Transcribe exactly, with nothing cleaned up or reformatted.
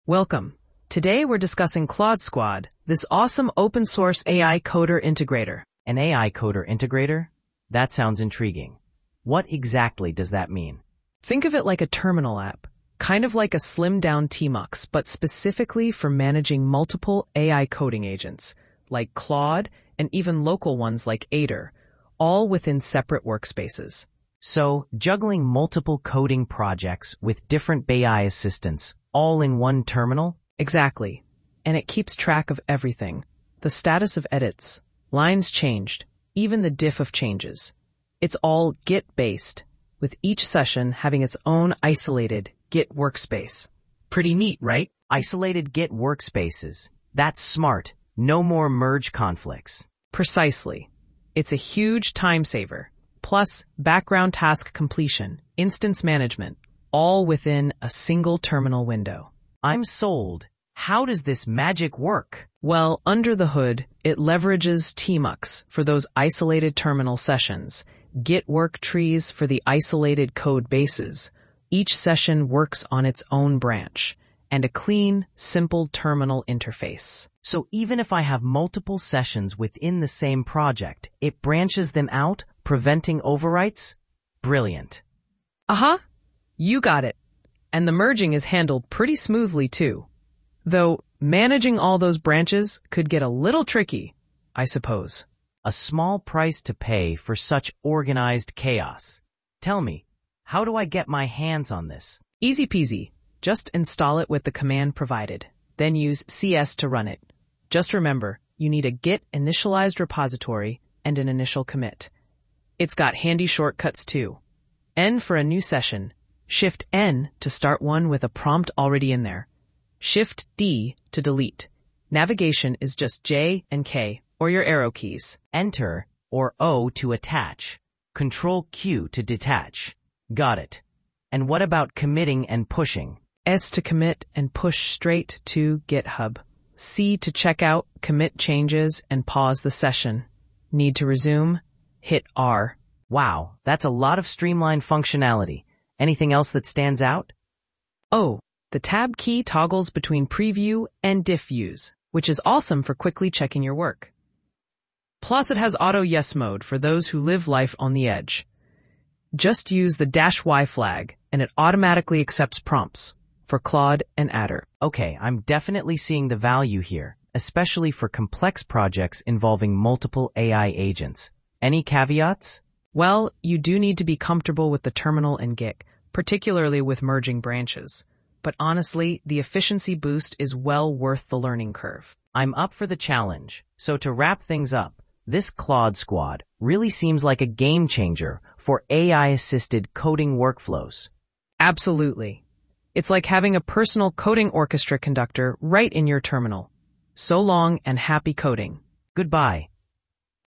Welcome. Today we're discussing Claude Squad, this awesome open-source A I coder integrator. An A I coder integrator? That sounds intriguing. What exactly does that mean? Think of it like a terminal app, kind of like a slimmed-down Tmux, but specifically for managing multiple A I coding agents, like Claude and even local ones like Aider, all within separate workspaces. So, juggling multiple coding projects with different A I assistants, all in one terminal? Exactly. And it keeps track of everything. The status of edits, lines changed, even the diff of changes. It's all Git-based, with each session having its own isolated Git workspace. Pretty neat, right? Isolated Git workspaces. That's smart. No more merge conflicts. Precisely. It's a huge time saver. Plus, background task completion, instance management, all within a single terminal window. I'm sold. How does this magic work? Well, under the hood, it leverages Tmux for those isolated terminal sessions, Git work trees for the isolated code bases. Each session works on its own branch, and a clean, simple terminal interface. So even if I have multiple sessions within the same project, it branches them out, preventing overwrites? Brilliant. Uh-huh. You got it. And the merging is handled pretty smoothly too. Though managing all those branches could get a little tricky, I suppose. A small price to pay for such organized chaos. Tell me, how do I get my hands on this? Easy peasy. Just install it with the command provided, then use C S to run it. Just remember, you need a Git initialized repository and an initial commit. It's got handy shortcuts too. N for a new session, Shift N to start one with a prompt already in there, Shift D to delete. Navigation is just J and K or your arrow keys. Enter or O to attach, Control Q to detach. Got it. And what about committing and pushing? S to commit and push straight to GitHub. C to check out, commit changes, and pause the session. Need to resume? Hit R. Wow, that's a lot of streamlined functionality. Anything else that stands out? Oh, the tab key toggles between preview and diff views, which is awesome for quickly checking your work. Plus it has auto yes mode for those who live life on the edge. Just use the dash Y flag and it automatically accepts prompts for Claude and Aider. Okay, I'm definitely seeing the value here, especially for complex projects involving multiple A I agents. Any caveats? Well, you do need to be comfortable with the terminal and Git, particularly with merging branches. But honestly, the efficiency boost is well worth the learning curve. I'm up for the challenge. So to wrap things up, this Claude Squad really seems like a game changer for A I-assisted coding workflows. Absolutely. It's like having a personal coding orchestra conductor right in your terminal. So long and happy coding. Goodbye.